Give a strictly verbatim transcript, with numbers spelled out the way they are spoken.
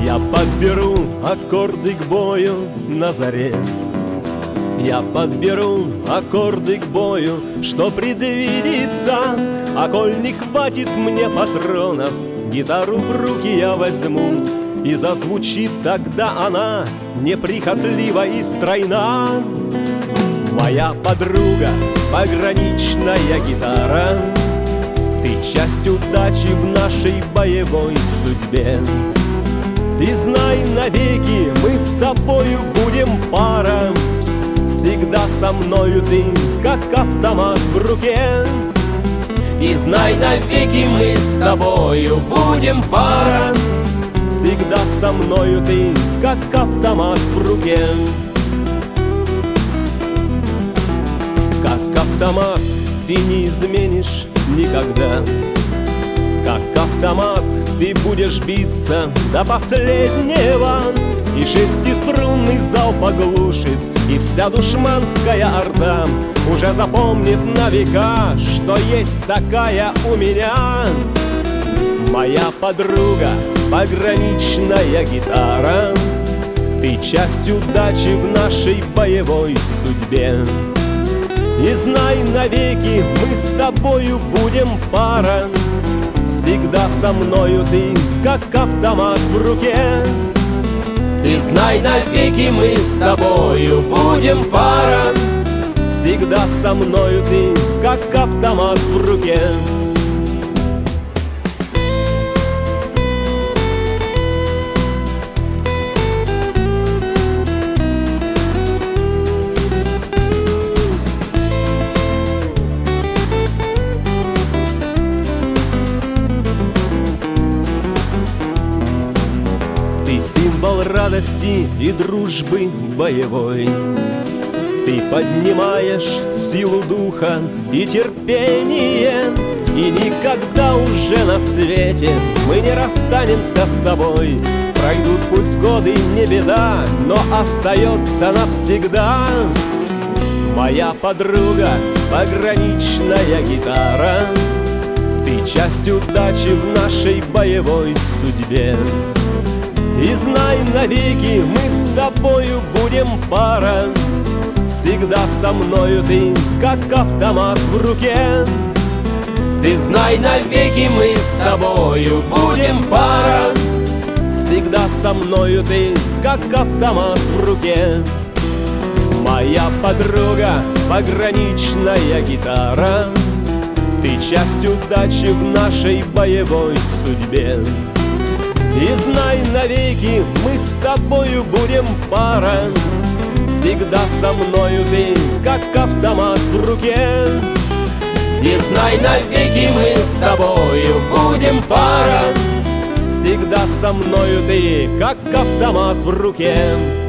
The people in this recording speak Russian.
Я подберу аккорды к бою на заре. Я подберу аккорды к бою, что предвидится. А коль не хватит мне патронов, гитару в руки я возьму, и зазвучит тогда она неприхотлива и стройна. Моя подруга, пограничная гитара, ты часть удачи в нашей боевой судьбе. Ты знай навеки, мы с тобою будем пара. Всегда со мною ты, как автомат в руке. И знай навеки, мы с тобою будем пара. Всегда со мною ты, как автомат в руке. Как автомат ты не изменишь никогда. Как автомат ты будешь биться до последнего, и шестиструнный залп оглушит, и вся душманская орда уже запомнит на века, что есть такая у меня моя подруга, пограничная гитара. Ты часть удачи в нашей боевой судьбе. И знай навеки, мы с тобою будем пара. Всегда со мною ты, как автомат в руке. И знай навеки, мы с тобою будем пара. Всегда со мною ты, как автомат в руке. Ты символ радости и дружбы боевой. Ты поднимаешь силу духа и терпение. И никогда уже на свете мы не расстанемся с тобой. Пройдут пусть годы, не беда, но остается навсегда моя подруга, пограничная гитара. Ты часть удачи в нашей боевой судьбе. И знай навеки, мы с тобою будем пара. Всегда со мною ты, как автомат в руке. Ты знай навеки, мы с тобою будем пара. Всегда со мною ты, как автомат в руке. Моя подруга, пограничная гитара. Ты часть удачи в нашей боевой судьбе. И знай навеки, мы с тобою будем пара. Всегда со мною ты, как автомат в руке. И знай навеки, мы с тобою будем пара. Всегда со мною ты, как автомат в руке.